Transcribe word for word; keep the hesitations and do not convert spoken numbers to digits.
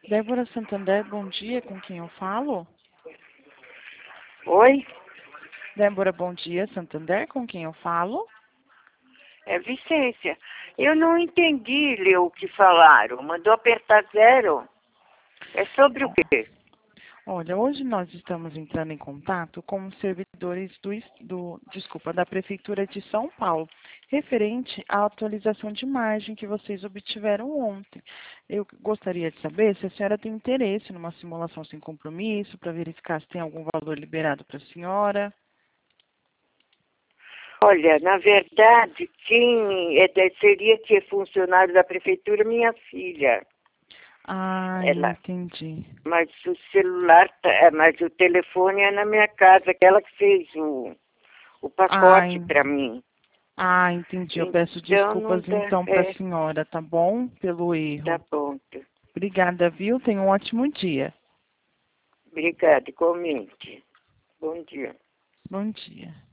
Débora Santander, bom dia, com quem eu falo? Oi, Débora, bom dia, Santander, com quem eu falo? é Vicência. Eu não entendi, Lê, o que falaram. Mandou apertar zero. É sobre o Ó, quê? olha, hoje nós estamos entrando em contato com os servidores do, es- do, desculpa, da Prefeitura de São Paulo, referente à atualização de imagem que vocês obtiveram ontem. Eu gostaria de saber se a senhora tem interesse numa simulação sem compromisso, para verificar se tem algum valor liberado para a senhora. Olha, na verdade, quem é, de- seria que é funcionário da prefeitura, minha filha. Ah, Ela, entendi. mas o celular, tá- é, mas o telefone é na minha casa, que ela que fez o, o Ah, pacote para mim. Ah, entendi. Eu peço Então não desculpas dá. então para a É, senhora, tá bom? Pelo tá erro. bom. Obrigada, viu? Tenha um ótimo dia. Obrigada, igualmente. Bom dia. Bom dia.